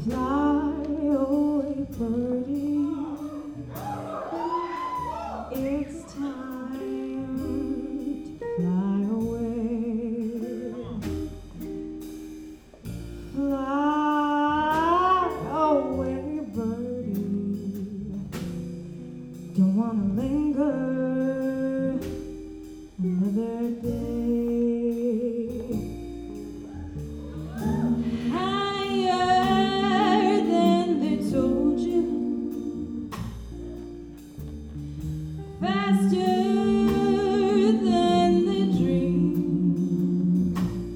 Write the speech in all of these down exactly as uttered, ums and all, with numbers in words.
Fly away, birdie. It's time to fly away. Fly away, birdie. Don't wanna linger another day. Higher than they told you, faster than they dreamed,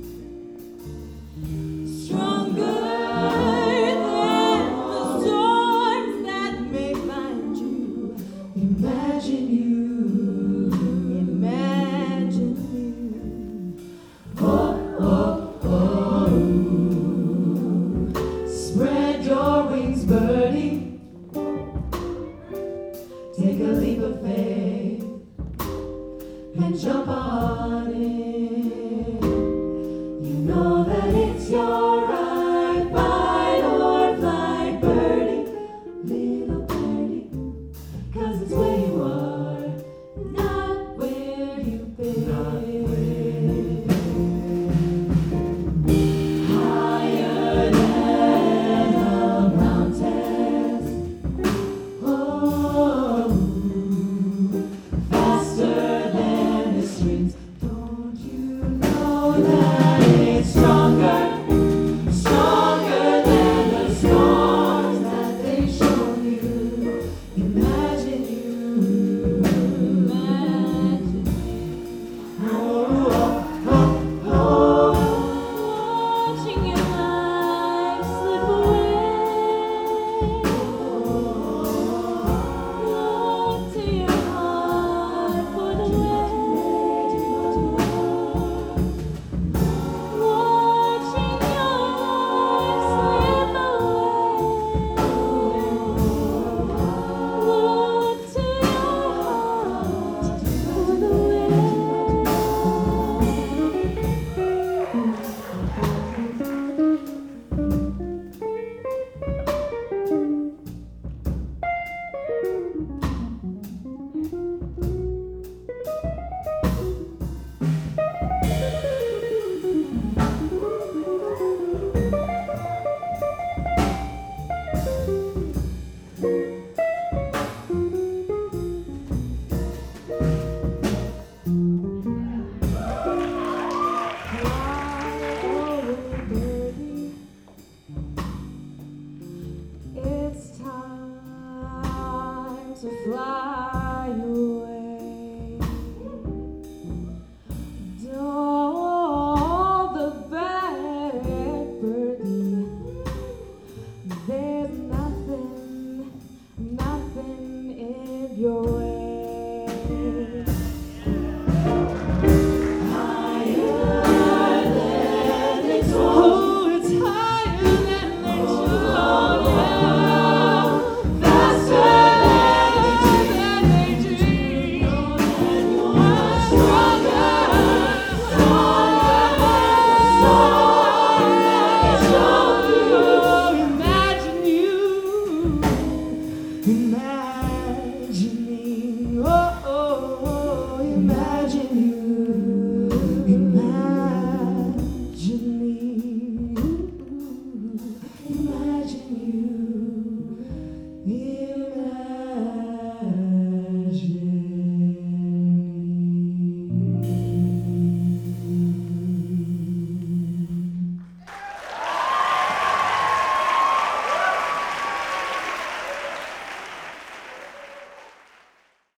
stronger than the storms that may find you. Imagine you, imagine you. Oh, oh, oh. Spread your wings, birdie. Take a leap of faith and jump on it. You know that it's yours.